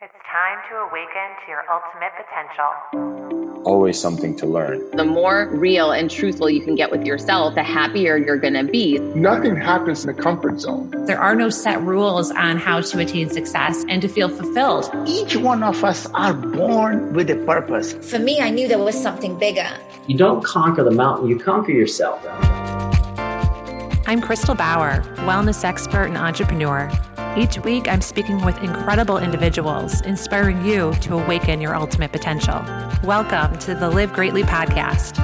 It's time to awaken to your ultimate potential. Always something to learn. The more real and truthful you can get with yourself, the happier you're going to be. Nothing happens in a comfort zone. There are no set rules on how to attain success and to feel fulfilled. Each one of us are born with a purpose. For me, I knew there was something bigger. You don't conquer the mountain, you conquer yourself. I'm Crystal Bauer, wellness expert and entrepreneur. Each week, I'm speaking with incredible individuals, inspiring you to awaken your ultimate potential. Welcome to the Live Greatly podcast.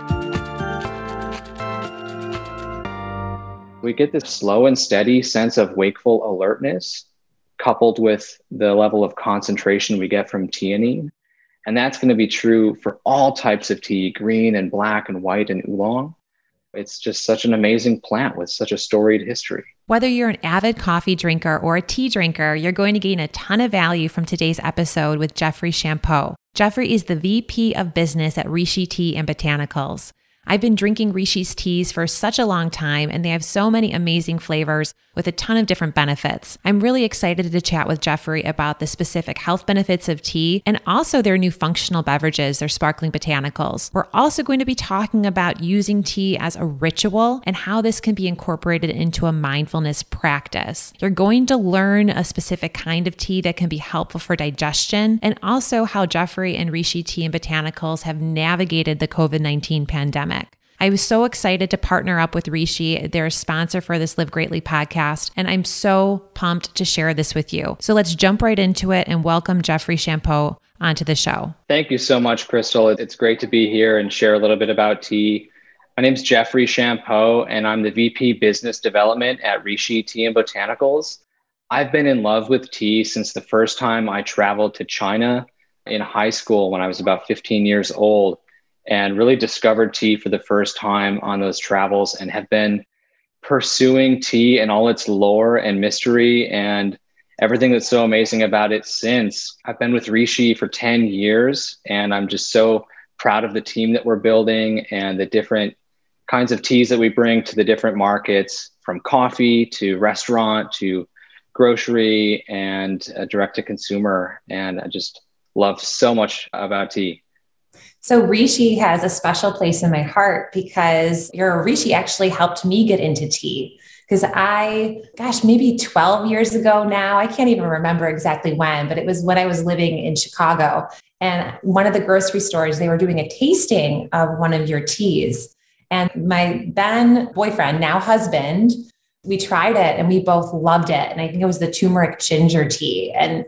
We get this slow and steady sense of wakeful alertness coupled with the level of concentration we get from theanine. And that's going to be true for all types of tea, green and black and white and oolong. It's just such an amazing plant with such a storied history. Whether you're an avid coffee drinker or a tea drinker, you're going to gain a ton of value from today's episode with Jeffrey Champeau. Jeffrey is the VP of Business at Rishi Tea and Botanicals. I've been drinking Rishi's teas for such a long time, and they have so many amazing flavors with a ton of different benefits. I'm really excited to chat with Jeffrey about the specific health benefits of tea and also their new functional beverages, their sparkling botanicals. We're also going to be talking about using tea as a ritual and how this can be incorporated into a mindfulness practice. You're going to learn a specific kind of tea that can be helpful for digestion, and also how Jeffrey and Rishi Tea and Botanicals have navigated the COVID-19 pandemic. I was so excited to partner up with Rishi. They're a sponsor for this Live Greatly podcast, and I'm so pumped to share this with you. So let's jump right into it and welcome Jeffrey Champeau onto the show. Thank you so much, Crystal. It's great to be here and share a little bit about tea. My name is Jeffrey Champeau, and I'm the VP Business Development at Rishi Tea and Botanicals. I've been in love with tea since the first time I traveled to China in high school when I was about 15 years old, and really discovered tea for the first time on those travels and have been pursuing tea and all its lore and mystery and everything that's so amazing about it since. I've been with Rishi for 10 years, and I'm just so proud of the team that we're building and the different kinds of teas that we bring to the different markets, from coffee to restaurant to grocery and direct to consumer. And I just love so much about tea. So Rishi has a special place in my heart because your Rishi actually helped me get into tea. Because maybe 12 years ago now, I can't even remember exactly when, but it was when I was living in Chicago. And one of the grocery stores, they were doing a tasting of one of your teas. And my then boyfriend, now husband, we tried it and we both loved it. And I think it was the turmeric ginger tea. And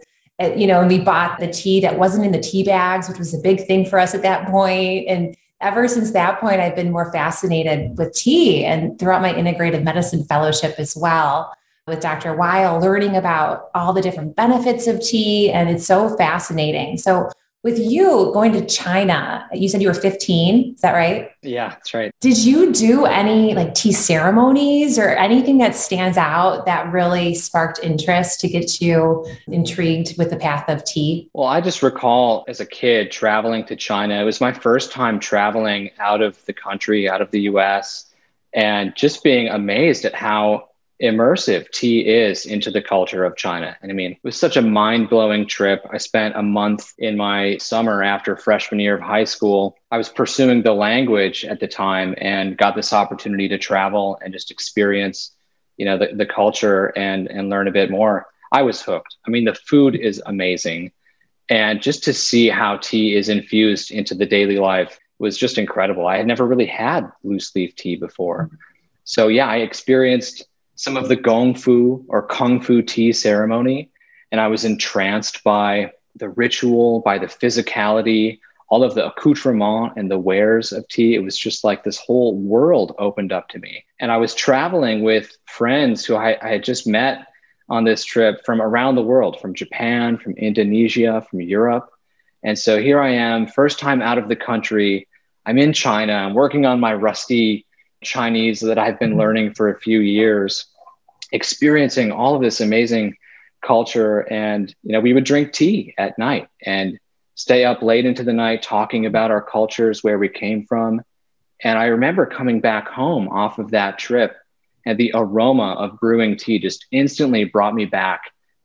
we bought the tea that wasn't in the tea bags, which was a big thing for us at that point. And ever since that point, I've been more fascinated with tea, and throughout my integrative medicine fellowship as well with Dr. Weil, learning about all the different benefits of tea. And it's so fascinating. So with you going to China, you said you were 15, is that right? Yeah, that's right. Did you do any tea ceremonies or anything that stands out that really sparked interest to get you intrigued with the path of tea? Well, I just recall as a kid traveling to China. It was my first time traveling out of the country, out of the US, and just being amazed at how immersive tea is into the culture of China. And I mean, it was such a mind-blowing trip. I spent a month in my summer after freshman year of high school. I was pursuing the language at the time and got this opportunity to travel and just experience, the culture and learn a bit more. I was hooked. I mean, the food is amazing. And just to see how tea is infused into the daily life was just incredible. I had never really had loose leaf tea before. So yeah, I experienced some of the Gong Fu or Kung Fu tea ceremony. And I was entranced by the ritual, by the physicality, all of the accoutrement and the wares of tea. It was just like this whole world opened up to me. And I was traveling with friends who I had just met on this trip from around the world, from Japan, from Indonesia, from Europe. And so here I am, first time out of the country. I'm in China. I'm working on my rusty Chinese that I've been learning for a few years, experiencing all of this amazing culture. And, we would drink tea at night and stay up late into the night talking about our cultures, where we came from. And I remember coming back home off of that trip, and the aroma of brewing tea just instantly brought me back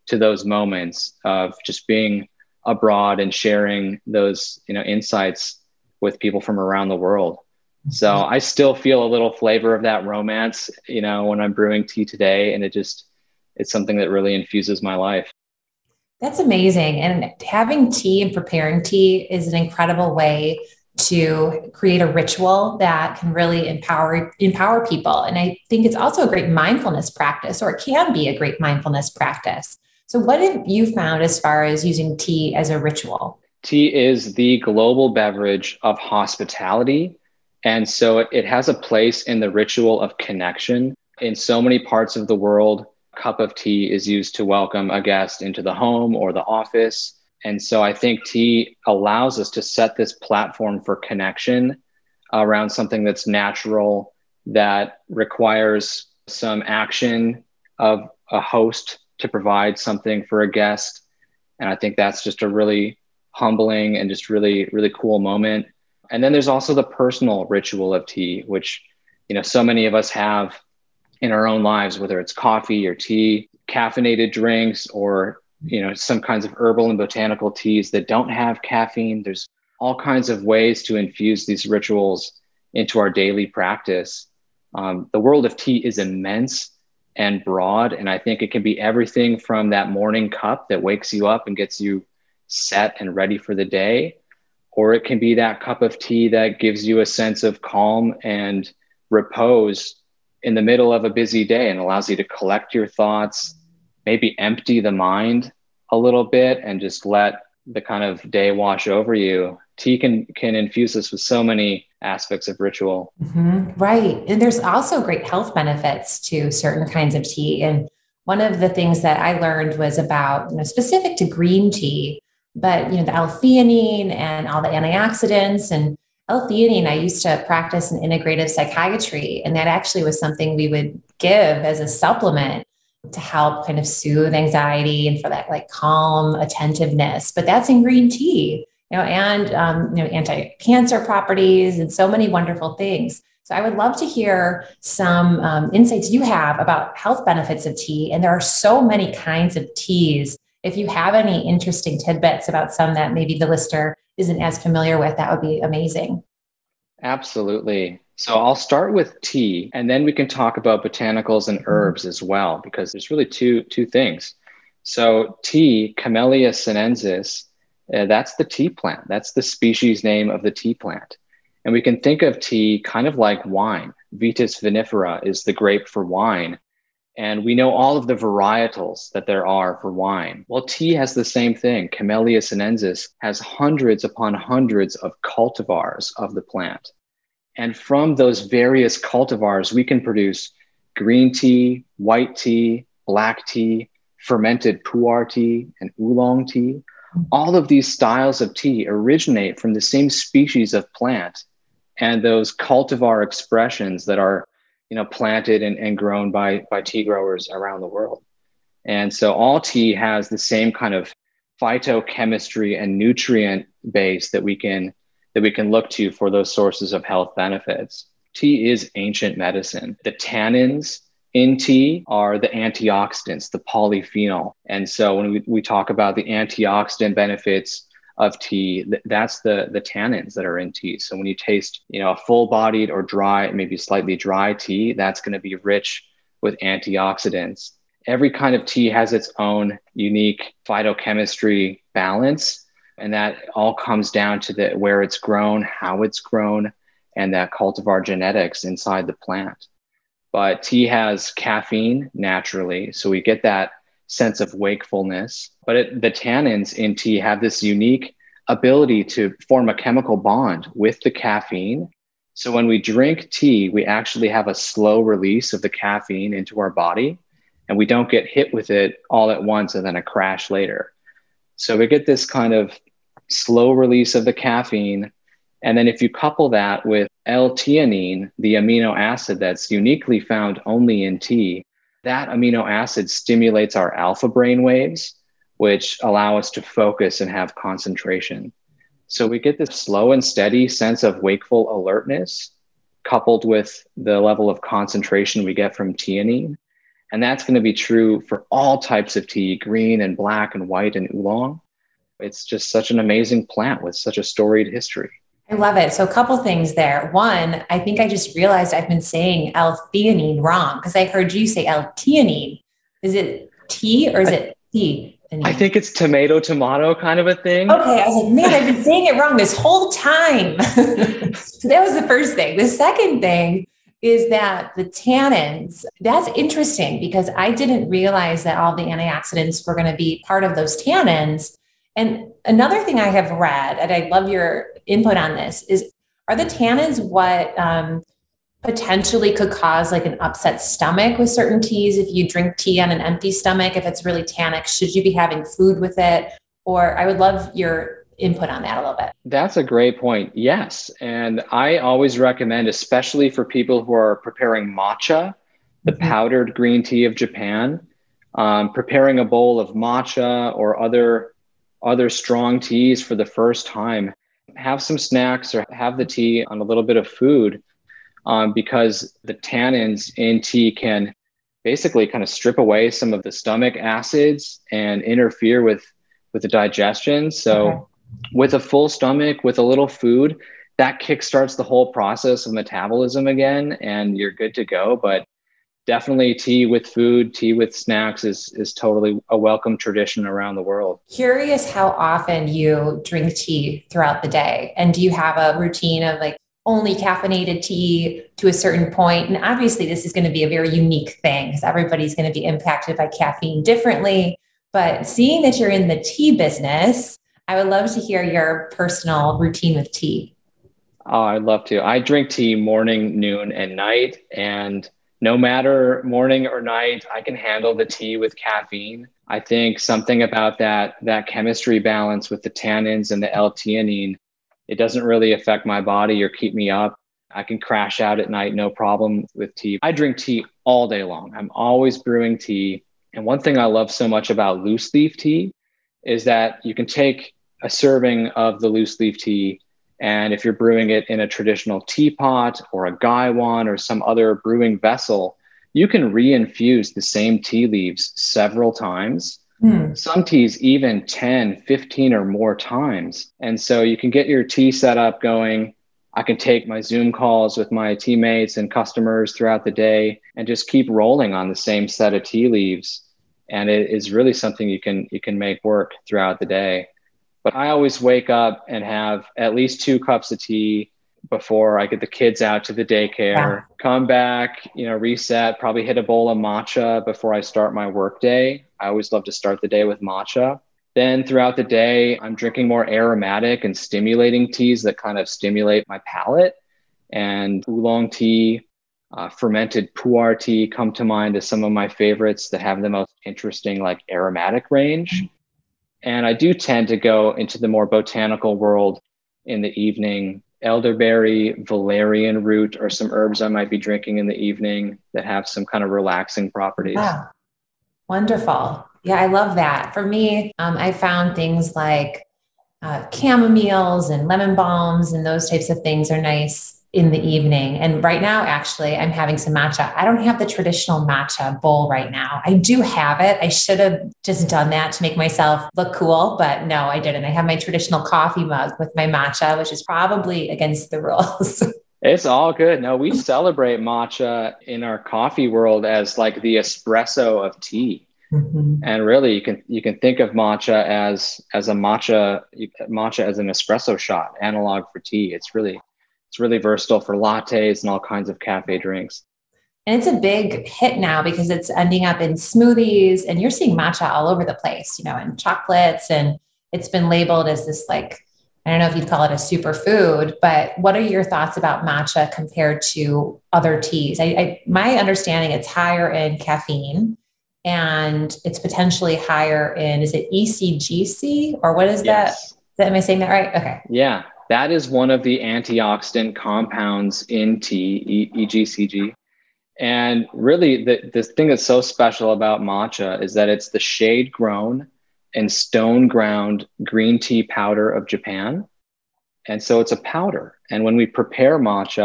to those moments of just being abroad and sharing those, insights with people from around the world. So I still feel a little flavor of that romance, when I'm brewing tea today, and it's something that really infuses my life. That's amazing. And having tea and preparing tea is an incredible way to create a ritual that can really empower people. And I think it's also a great mindfulness practice, or it can be a great mindfulness practice. So what have you found as far as using tea as a ritual? Tea is the global beverage of hospitality. And so it has a place in the ritual of connection. In so many parts of the world, a cup of tea is used to welcome a guest into the home or the office. And so I think tea allows us to set this platform for connection around something that's natural, that requires some action of a host to provide something for a guest. And I think that's just a really humbling and just really, really cool moment. And then there's also the personal ritual of tea, which, so many of us have in our own lives, whether it's coffee or tea, caffeinated drinks, or, some kinds of herbal and botanical teas that don't have caffeine. There's all kinds of ways to infuse these rituals into our daily practice. The world of tea is immense and broad. And I think it can be everything from that morning cup that wakes you up and gets you set and ready for the day, or it can be that cup of tea that gives you a sense of calm and repose in the middle of a busy day and allows you to collect your thoughts, maybe empty the mind a little bit and just let the kind of day wash over you. Tea can infuse us with so many aspects of ritual. Mm-hmm. Right. And there's also great health benefits to certain kinds of tea. And one of the things that I learned was about, specific to green tea, but, the L-theanine and all the antioxidants. And L-theanine, I used to practice in integrative psychiatry, and that actually was something we would give as a supplement to help kind of soothe anxiety and for that like calm attentiveness. But that's in green tea, and anti-cancer properties and so many wonderful things. So I would love to hear some insights you have about health benefits of tea. And there are so many kinds of teas. If you have any interesting tidbits about some that maybe the listener isn't as familiar with, that would be amazing. Absolutely. So I'll start with tea, and then we can talk about botanicals and herbs as well, because there's really two things. So tea, Camellia sinensis, that's the tea plant. That's the species name of the tea plant. And we can think of tea kind of like wine. Vitis vinifera is the grape for wine. And we know all of the varietals that there are for wine. Well, tea has the same thing. Camellia sinensis has hundreds upon hundreds of cultivars of the plant. And from those various cultivars, we can produce green tea, white tea, black tea, fermented pu'er tea, and oolong tea. All of these styles of tea originate from the same species of plant and those cultivar expressions that are planted and grown by tea growers around the world. And so all tea has the same kind of phytochemistry and nutrient base that we can look to for those sources of health benefits. Tea is ancient medicine. The tannins in tea are the antioxidants, the polyphenol. And so when we talk about the antioxidant benefits of tea, that's the tannins that are in tea. So when you taste, a full-bodied or dry, maybe slightly dry tea, that's going to be rich with antioxidants. Every kind of tea has its own unique phytochemistry balance, and that all comes down to where it's grown, how it's grown, and that cultivar genetics inside the plant. But tea has caffeine naturally, so we get that sense of wakefulness. But the tannins in tea have this unique ability to form a chemical bond with the caffeine. So when we drink tea, we actually have a slow release of the caffeine into our body, and we don't get hit with it all at once and then a crash later. So we get this kind of slow release of the caffeine. And then if you couple that with L-theanine, the amino acid that's uniquely found only in tea, that amino acid stimulates our alpha brain waves, which allow us to focus and have concentration. So we get this slow and steady sense of wakeful alertness coupled with the level of concentration we get from theanine. And that's going to be true for all types of tea, green and black and white and oolong. It's just such an amazing plant with such a storied history. I love it. So a couple things there. One, I think I just realized I've been saying L-theanine wrong because I heard you say L-theanine. Is it tea or is it tea? I think it's tomato kind of a thing. Okay. I was like, man, I've been saying it wrong this whole time. So that was the first thing. The second thing is that the tannins, that's interesting because I didn't realize that all the antioxidants were going to be part of those tannins. And another thing I have read, and I love your input on this, is are the tannins what potentially could cause like an upset stomach with certain teas? If you drink tea on an empty stomach, if it's really tannic, should you be having food with it? Or I would love your input on that a little bit. That's a great point. Yes. And I always recommend, especially for people who are preparing matcha, the powdered green tea of Japan, preparing a bowl of matcha or other strong teas for the first time, have some snacks or have the tea on a little bit of food, because the tannins in tea can basically kind of strip away some of the stomach acids and interfere with the digestion. So with a full stomach, with a little food, that kickstarts the whole process of metabolism again, and you're good to go. But definitely tea with food, tea with snacks is totally a welcome tradition around the world. Curious how often you drink tea throughout the day. And do you have a routine of like only caffeinated tea to a certain point? And obviously this is going to be a very unique thing because everybody's going to be impacted by caffeine differently. But seeing that you're in the tea business, I would love to hear your personal routine with tea. Oh, I'd love to. I drink tea morning, noon, and night. And no matter morning or night, I can handle the tea with caffeine. I think something about that chemistry balance with the tannins and the L-theanine, it doesn't really affect my body or keep me up. I can crash out at night, no problem with tea. I drink tea all day long. I'm always brewing tea. And one thing I love so much about loose leaf tea is that you can take a serving of the loose leaf tea, and if you're brewing it in a traditional teapot or a gaiwan or some other brewing vessel, you can reinfuse the same tea leaves several times. Some teas even 10, 15 or more times. And so you can get your tea setup going. I can take my Zoom calls with my teammates and customers throughout the day and just keep rolling on the same set of tea leaves. And it is really something you can make work throughout the day. But I always wake up and have at least 2 cups of tea before I get the kids out to the daycare, come back, reset, probably hit a bowl of matcha before I start my work day. I always love to start the day with matcha. Then throughout the day, I'm drinking more aromatic and stimulating teas that kind of stimulate my palate. And oolong tea, fermented pu'er tea come to mind as some of my favorites that have the most interesting aromatic range. And I do tend to go into the more botanical world in the evening. Elderberry, valerian root are some herbs I might be drinking in the evening that have some kind of relaxing properties. Wow. Wonderful. Yeah, I love that. For me, I found things like chamomiles and lemon balms and those types of things are nice in the evening. And right now, actually, I'm having some matcha. I don't have the traditional matcha bowl right now. I do have it. I should have just done that to make myself look cool, but no, I didn't. I have my traditional coffee mug with my matcha, which is probably against the rules. It's all good. No, we celebrate matcha in our coffee world as like the espresso of tea. And really, you can think of matcha as a matcha as an espresso shot analog for tea. It's really versatile for lattes and all kinds of cafe drinks. And it's a big hit now because it's ending up in smoothies and you're seeing matcha all over the place, in chocolates, and it's been labeled as this I don't know if you'd call it a superfood, but what are your thoughts about matcha compared to other teas? My understanding, it's higher in caffeine and it's potentially higher in, is it ECGC or what is that? Am I saying that right? Okay. Yeah. That is one of the antioxidant compounds in tea, EGCG. And really, the thing that's so special about matcha is that it's the shade-grown and stone-ground green tea powder of Japan. And so it's a powder. And when we prepare matcha,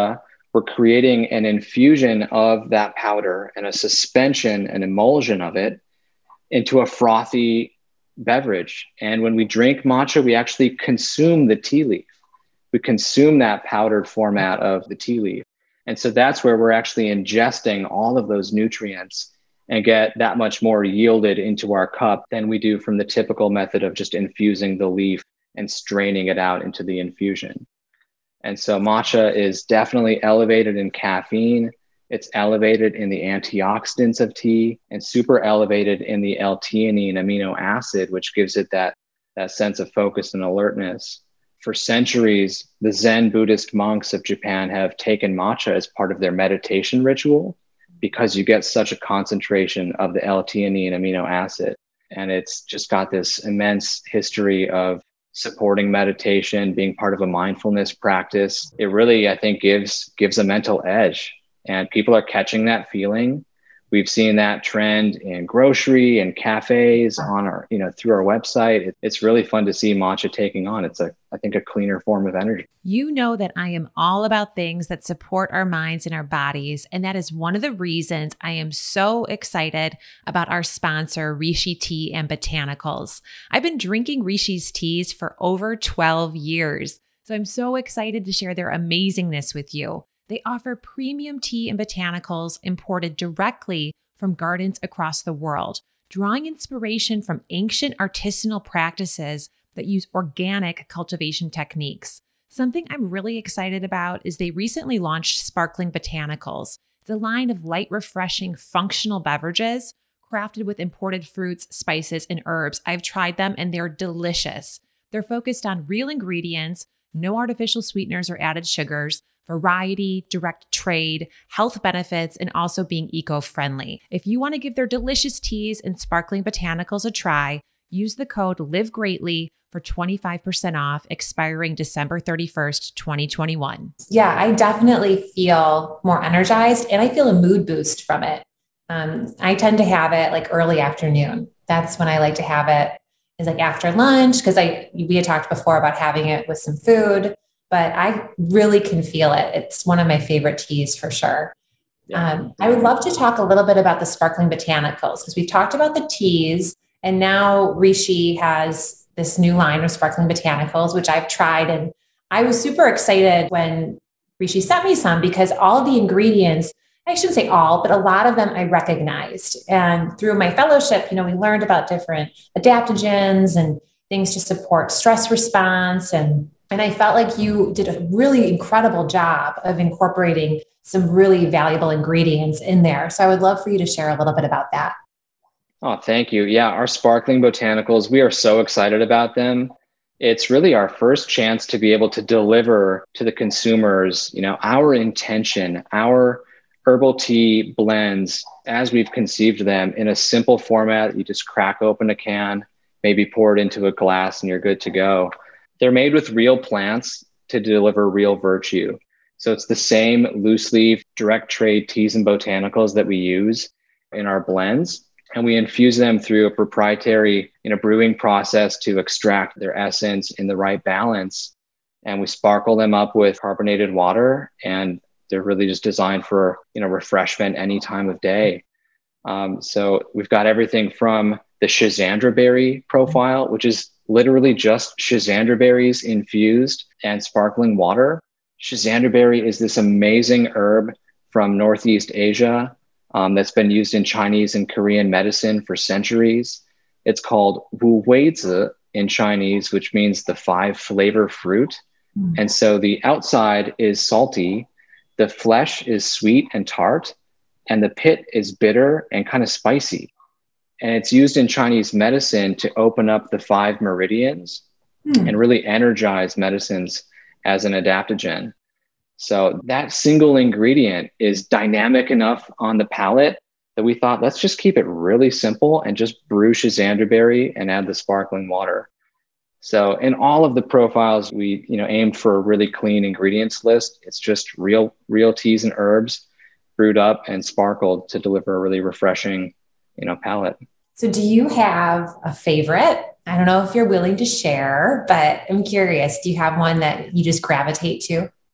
we're creating an infusion of that powder and a suspension, an emulsion of it into a frothy beverage. And when we drink matcha, we actually consume the tea leaf. We consume that powdered format of the tea leaf. And so that's where we're actually ingesting all of those nutrients and get that much more yielded into our cup than we do from the typical method of just infusing the leaf and straining it out into the infusion. And so matcha is definitely elevated in caffeine. It's elevated in the antioxidants of tea and super elevated in the L-theanine amino acid, which gives it that sense of focus and alertness. For centuries, the Zen Buddhist monks of Japan have taken matcha as part of their meditation ritual because you get such a concentration of the L-theanine amino acid. And it's just got this immense history of supporting meditation, being part of a mindfulness practice. It really, I think, gives a mental edge. And people are catching that feeling. We've seen that trend in grocery and cafes on our, through our website. It's really fun to see matcha taking on. It's I think a cleaner form of energy. You know that I am all about things that support our minds and our bodies. And that is one of the reasons I am so excited about our sponsor, Rishi Tea and Botanicals. I've been drinking Rishi's teas for over 12 years. So I'm so excited to share their amazingness with you. They offer premium tea and botanicals imported directly from gardens across the world, drawing inspiration from ancient artisanal practices that use organic cultivation techniques. Something I'm really excited about is they recently launched Sparkling Botanicals. It's a line of light, refreshing, functional beverages crafted with imported fruits, spices, and herbs. I've tried them and they're delicious. They're focused on real ingredients, no artificial sweeteners or added sugars, variety, direct trade, health benefits, and also being eco-friendly. If you want to give their delicious teas and sparkling botanicals a try, use the code LIVEGREATLY for 25% off, expiring December 31st, 2021. Yeah, I definitely feel more energized and I feel a mood boost from it. I tend to have it like early afternoon. That's when I like to have it, is like after lunch, because we had talked before about having it with some food. But I really can feel it. It's one of my favorite teas for sure. Yeah. I would love to talk a little bit about the sparkling botanicals because we've talked about the teas and now Rishi has this new line of sparkling botanicals, which I've tried. And I was super excited when Rishi sent me some because all of the ingredients, I shouldn't say all, but a lot of them I recognized. And through my fellowship, we learned about different adaptogens and things to support stress response. And I felt like you did a really incredible job of incorporating some really valuable ingredients in there. So I would love for you to share a little bit about that. Oh, thank you. Yeah, our sparkling botanicals, we are so excited about them. It's really our first chance to be able to deliver to the consumers, our intention, our herbal tea blends as we've conceived them in a simple format. You just crack open a can, maybe pour it into a glass and you're good to go. They're made with real plants to deliver real virtue. So it's the same loose leaf, direct trade teas and botanicals that we use in our blends. And we infuse them through a proprietary brewing process to extract their essence in the right balance. And we sparkle them up with carbonated water. And they're really just designed for refreshment any time of day. So we've got everything from the Schisandra berry profile, which is literally just Schisandra berries infused and sparkling water. Schisandra berry is this amazing herb from Northeast Asia that's been used in Chinese and Korean medicine for centuries. It's called Wu Weizi in Chinese, which means the 5 flavor fruit. And so the outside is salty, the flesh is sweet and tart, and the pit is bitter and kind of spicy. And it's used in Chinese medicine to open up the 5 meridians and really energize medicines as an adaptogen. So that single ingredient is dynamic enough on the palate that we thought, let's just keep it really simple and just brew Schisandra berry and add the sparkling water. So in all of the profiles, we aimed for a really clean ingredients list. It's just real teas and herbs brewed up and sparkled to deliver a really refreshing palate. So do you have a favorite? I don't know if you're willing to share, but I'm curious, do you have one that you just gravitate to?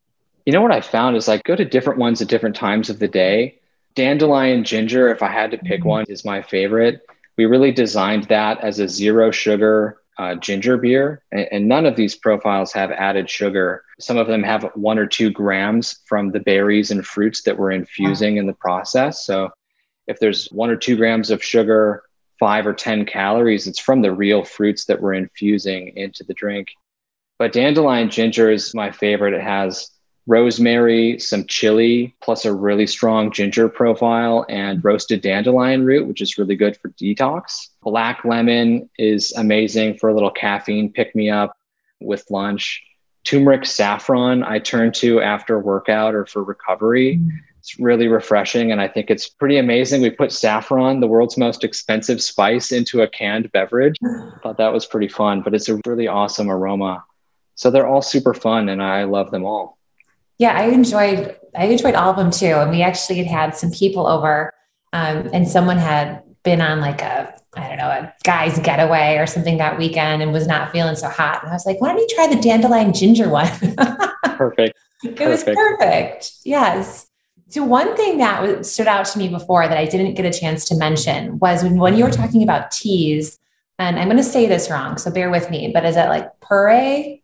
You know what I found is go to different ones at different times of the day. Dandelion ginger, if I had to pick one, is my favorite. We really designed that as a zero sugar ginger beer, and none of these profiles have added sugar. Some of them have 1 or 2 grams from the berries and fruits that we're infusing in the process. So if there's 1 or 2 grams of sugar, 5 or 10 calories, it's from the real fruits that we're infusing into the drink. But dandelion ginger is my favorite. It has rosemary, some chili, plus a really strong ginger profile, and roasted dandelion root, which is really good for detox. Black lemon is amazing for a little caffeine pick-me-up with lunch. Turmeric saffron I turn to after workout or for recovery. It's really refreshing, and I think it's pretty amazing. We put saffron, the world's most expensive spice, into a canned beverage. I thought that was pretty fun, but it's a really awesome aroma. So they're all super fun, and I love them all. Yeah, I enjoyed all of them too. And we actually had some people over, and someone had been on a guy's getaway or something that weekend and was not feeling so hot. And I was like, why don't you try the dandelion ginger one? Perfect. It was perfect. Yes. So one thing that stood out to me before that I didn't get a chance to mention was when you were talking about teas, and I'm going to say this wrong, so bear with me, but is it like puree?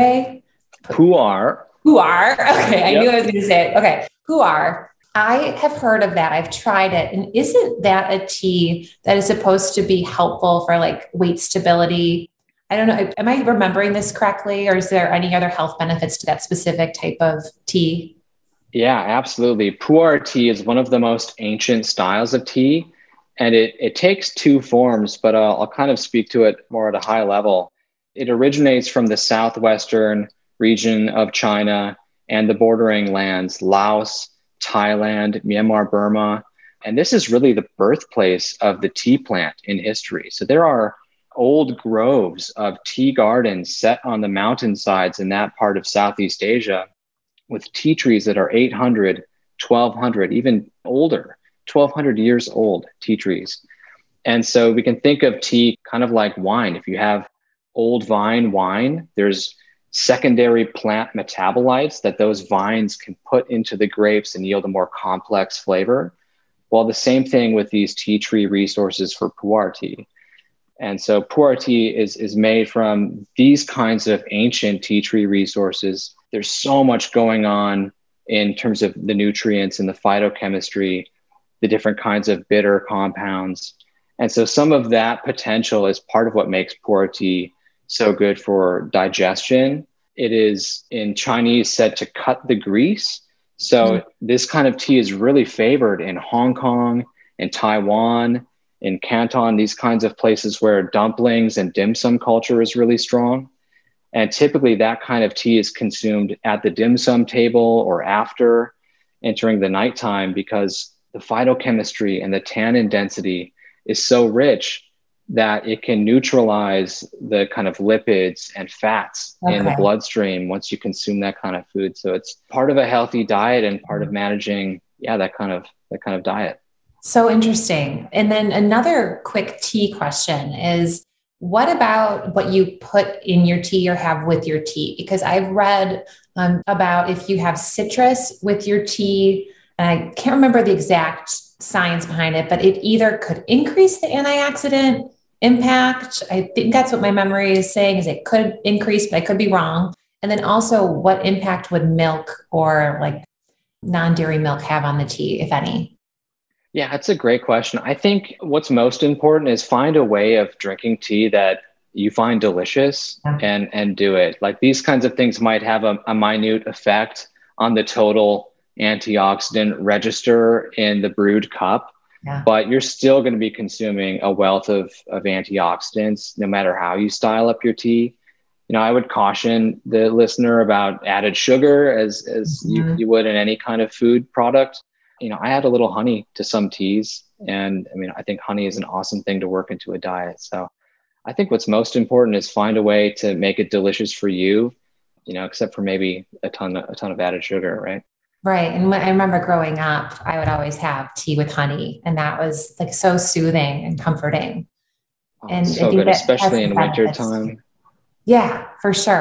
Pu'er. Pu'er. Okay. I knew I was going to say it. Okay. Pu'er. I have heard of that. I've tried it. And isn't that a tea that is supposed to be helpful for weight stability? I don't know. Am I remembering this correctly? Or is there any other health benefits to that specific type of tea? Yeah, absolutely. Pu'er tea is one of the most ancient styles of tea. And it takes 2 forms, but I'll kind of speak to it more at a high level. It originates from the southwestern region of China and the bordering lands, Laos, Thailand, Myanmar, Burma. And this is really the birthplace of the tea plant in history. So there are old groves of tea gardens set on the mountainsides in that part of Southeast Asia with tea trees that are 800, 1200, even older, 1200 years old tea trees. And so we can think of tea kind of like wine. If you have old vine wine, there's secondary plant metabolites that those vines can put into the grapes and yield a more complex flavor. Well, the same thing with these tea tree resources for pu'er tea. And so pu'er tea is made from these kinds of ancient tea tree resources. There's so much going on in terms of the nutrients and the phytochemistry, the different kinds of bitter compounds. And so some of that potential is part of what makes pu'er tea so good for digestion. It is in Chinese said to cut the grease. So this kind of tea is really favored in Hong Kong, in Taiwan, in Canton, these kinds of places where dumplings and dim sum culture is really strong. And typically that kind of tea is consumed at the dim sum table or after entering the nighttime because the phytochemistry and the tannin density is so rich that it can neutralize the kind of lipids and fats in the bloodstream once you consume that kind of food. So it's part of a healthy diet and part of managing, that kind of diet. So interesting. And then another quick tea question is, what about what you put in your tea or have with your tea? Because I've read about if you have citrus with your tea, and I can't remember the exact science behind it, but it either could increase the antioxidant impact. I think that's what my memory is saying, is it could increase, but I could be wrong. And then also, what impact would milk or non-dairy milk have on the tea, if any? Yeah, that's a great question. I think what's most important is find a way of drinking tea that you find delicious and do it. These kinds of things might have a minute effect on the total antioxidant register in the brewed cup. Yeah. But you're still going to be consuming a wealth of antioxidants, no matter how you style up your tea. I would caution the listener about added sugar as you would in any kind of food product. I add a little honey to some teas, and I think honey is an awesome thing to work into a diet. So I think what's most important is find a way to make it delicious for you, except for maybe a ton of added sugar, right? Right. And when I remember growing up, I would always have tea with honey, and that was so soothing and comforting. And so good, especially in winter time. Yeah, for sure.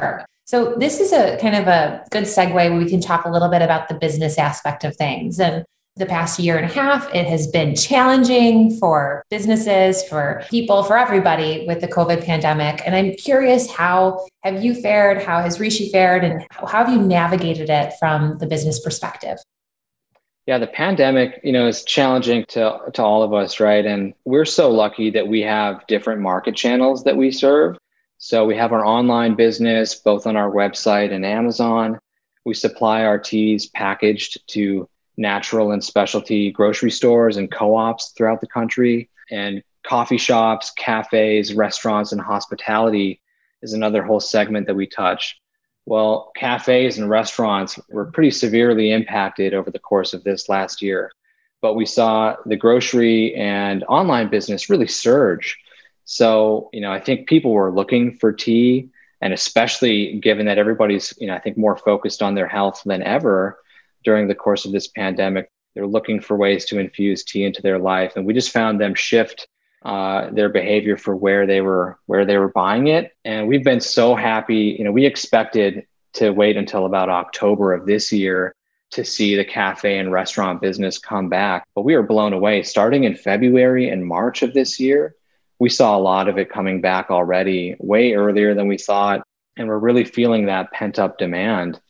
So this is a kind of a good segue where we can talk a little bit about the business aspect of things. And the past year and a half, it has been challenging for businesses, for people, for everybody with the COVID pandemic. And I'm curious, how have you fared? How has Rishi fared? And how have you navigated it from the business perspective? Yeah, the pandemic, is challenging to all of us, right? And we're so lucky that we have different market channels that we serve. So we have our online business, both on our website and Amazon. We supply our teas packaged to natural and specialty grocery stores and co-ops throughout the country. And coffee shops, cafes, restaurants, and hospitality is another whole segment that we touch. Well, cafes and restaurants were pretty severely impacted over the course of this last year, but we saw the grocery and online business really surge. So, I think people were looking for tea, and especially given that everybody's, I think more focused on their health than ever during the course of this pandemic, they're looking for ways to infuse tea into their life. And we just found them shift their behavior for where they were buying it. And we've been so happy. We expected to wait until about October of this year to see the cafe and restaurant business come back. But we were blown away. Starting in February and March of this year, we saw a lot of it coming back already way earlier than we thought. And we're really feeling that pent up demand.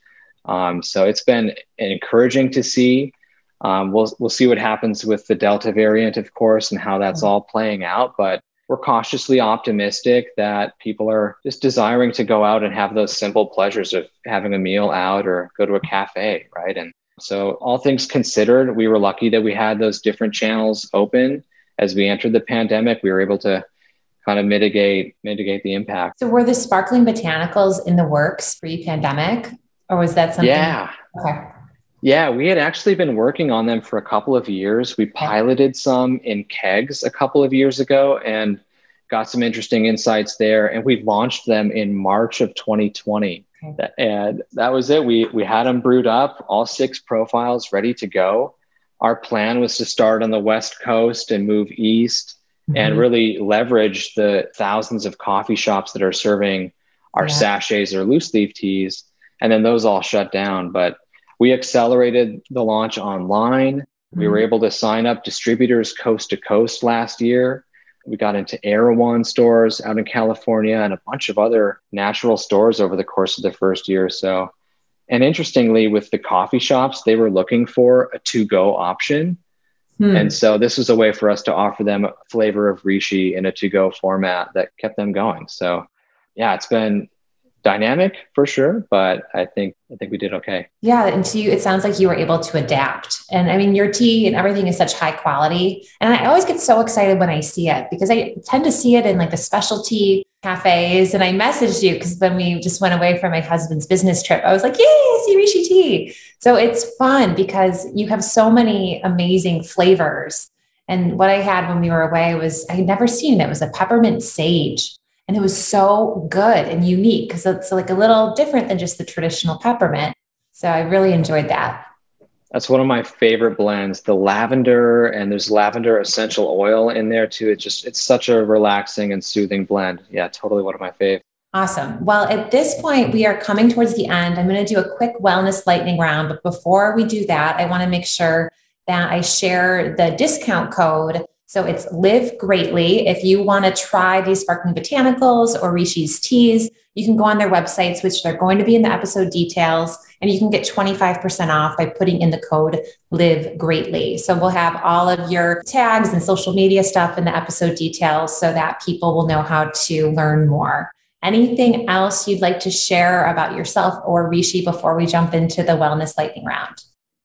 So it's been encouraging to see. We'll see what happens with the Delta variant, of course, and how that's all playing out. But we're cautiously optimistic that people are just desiring to go out and have those simple pleasures of having a meal out or go to a cafe, right? And so all things considered, we were lucky that we had those different channels open. As we entered the pandemic, we were able to kind of mitigate the impact. So were the sparkling botanicals in the works pre-pandemic? Or was that something? Yeah. Okay. Yeah, we had actually been working on them for a couple of years. We piloted some in kegs a couple of years ago and got some interesting insights there. And we launched them in March of 2020. Okay. And that was it. We had them brewed up, all 6 profiles ready to go. Our plan was to start on the West Coast and move east and really leverage the thousands of coffee shops that are serving our sachets or loose leaf teas. And then those all shut down. But we accelerated the launch online. We were able to sign up distributors coast to coast last year. We got into Erewhon stores out in California and a bunch of other natural stores over the course of the first year or so. And interestingly, with the coffee shops, they were looking for a to-go option. And so this was a way for us to offer them a flavor of Rishi in a to-go format that kept them going. So yeah, it's been dynamic for sure, but I think we did okay. Yeah. And to you, it sounds like you were able to adapt. And I mean, your tea and everything is such high quality. And I always get so excited when I see it because I tend to see it in like the specialty cafes. And I messaged you because when we just went away for my husband's business trip, I was like, yay, I see Rishi tea. So it's fun because you have so many amazing flavors. And what I had when we were away was, I had never seen it was a peppermint sage. And it was so good and unique because it's like a little different than just the traditional peppermint. So I really enjoyed that. That's one of my favorite blends, the lavender, and there's lavender essential oil in there too. It's such a relaxing and soothing blend. Yeah, totally one of my faves. Awesome. Well, at this point, we are coming towards the end. I'm going to do a quick wellness lightning round. But before we do that, I want to make sure that I share the discount code. So it's Live Greatly. If you want to try these sparkling botanicals or Rishi's teas, you can go on their websites, which are going to be in the episode details, and you can get 25% off by putting in the code Live Greatly. So we'll have all of your tags and social media stuff in the episode details so that people will know how to learn more. Anything else you'd like to share about yourself or Rishi before we jump into the wellness lightning round?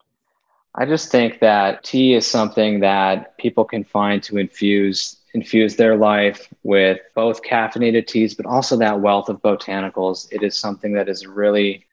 I just think that tea is something that people can find to infuse their life with both caffeinated teas, but also that wealth of botanicals. It is something that is a really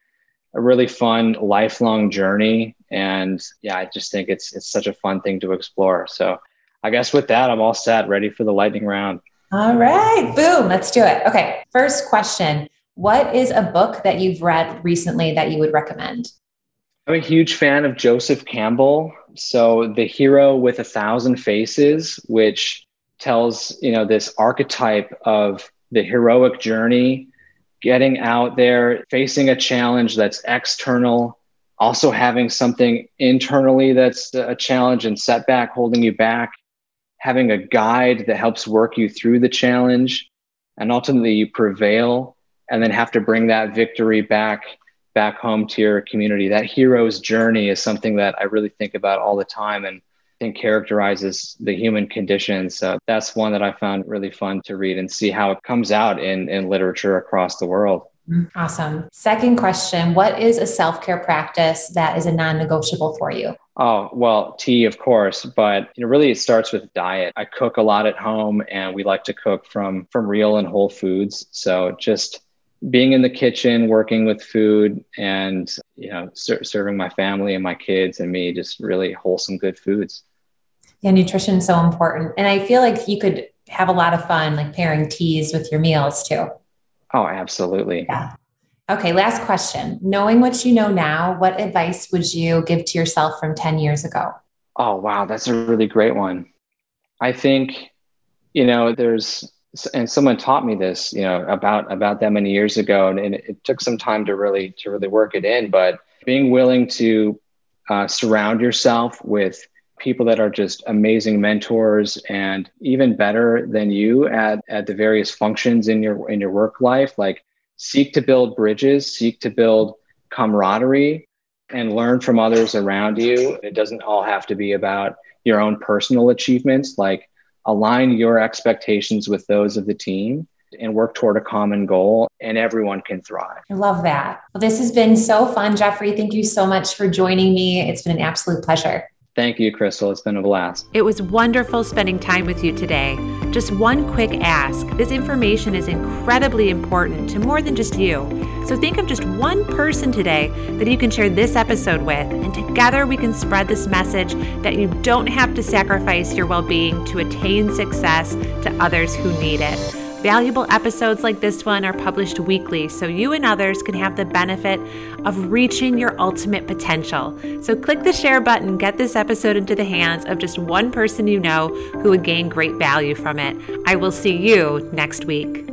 fun, lifelong journey. And yeah, I just think it's such a fun thing to explore. So I guess with that, I'm all set, ready for the lightning round. All right, boom, let's do it. Okay, first question. What is a book that you've read recently that you would recommend? I'm a huge fan of Joseph Campbell. So The Hero with a Thousand Faces, which tells, this archetype of the heroic journey getting out there, facing a challenge that's external, also having something internally that's a challenge and setback holding you back, having a guide that helps work you through the challenge, and ultimately you prevail and then have to bring that victory back home to your community. That hero's journey is something that I really think about all the time and I think characterizes the human condition. So that's one that I found really fun to read and see how it comes out in literature across the world. Awesome. Second question, what is a self-care practice that is a non-negotiable for you? Oh, well, tea, of course, but really it starts with diet. I cook a lot at home and we like to cook from real and whole foods. So just being in the kitchen, working with food and, serving my family and my kids and me, just really wholesome, good foods. Yeah, nutrition is so important. And I feel like you could have a lot of fun, like pairing teas with your meals too. Oh, absolutely. Yeah. Okay. Last question. Knowing what you know now, what advice would you give to yourself from 10 years ago? Oh, wow. That's a really great one. I think, and someone taught me this, about that many years ago, and it took some time to really work it in, but being willing to surround yourself with people that are just amazing mentors and even better than you at the various functions in your work life. Like seek to build bridges, seek to build camaraderie and learn from others around you. It doesn't all have to be about your own personal achievements. Like align your expectations with those of the team and work toward a common goal, and everyone can thrive. I love that. Well, this has been so fun, Jeffrey. Thank you so much for joining me. It's been an absolute pleasure. Thank you, Crystal. It's been a blast. It was wonderful spending time with you today. Just one quick ask. This information is incredibly important to more than just you. So think of just one person today that you can share this episode with, and together we can spread this message that you don't have to sacrifice your well-being to attain success to others who need it. Valuable episodes like this one are published weekly, so you and others can have the benefit of reaching your ultimate potential. So click the share button, get this episode into the hands of just one person you know who would gain great value from it. I will see you next week.